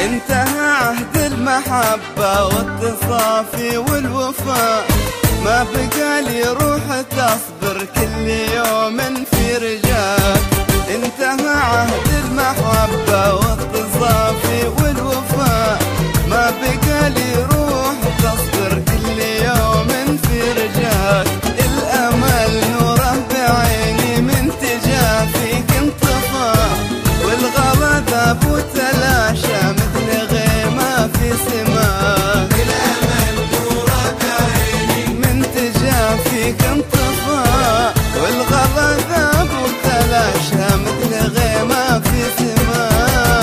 انتهى عهد المحبة والتصافي والوفاء، ما بقى لي روح تصبر كل يوم في رجاك. انتهى عهد المحبة والتصافي والوفاء، ما بقى لي روح تصبر كل يوم في رجاك. الأمل نوره بعيني من تجافيك انطفى، والغلا ذاب وتلاشى مثل غيمة في سماك. الأمل نوره بعيني من تجافيك انطفى، والغلا ذاب وتلاشى مثل غيمة في سماك.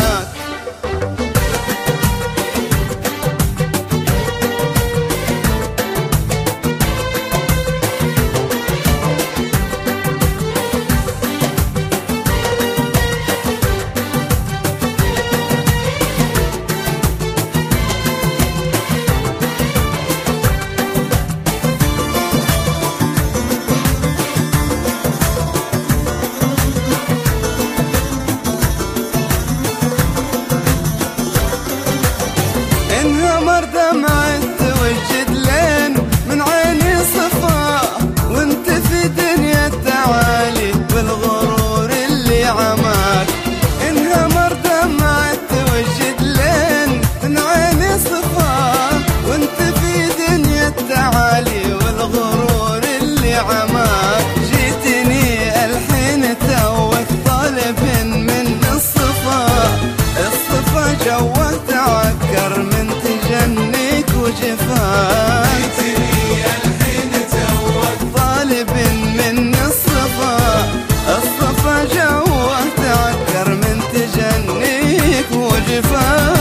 انهمر دمعة توجد لين من عيني صفا، وانت في دنيا التعالي والغرور اللي عماك. انهمر دمعة توجد لين من عيني صفا، وانت في دنيا التعالي والغرور اللي عماك. جيتني الحين توك طالب من الصفا، الصفا جوه تعكر من تجنيك وجفاك. جيتني الحين توك طالب من الصفا، الصفا جوه تعكر من تجنيك وجفاك.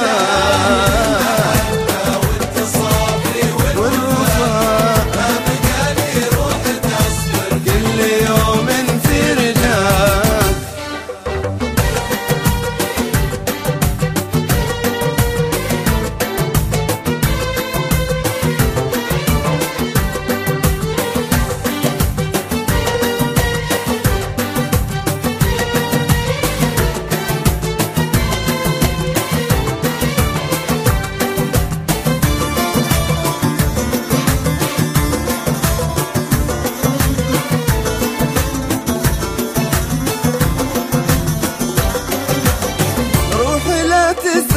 والوفاء ما بقى لي روح تصبر كل يوم في رجاك. روحي لا تسأل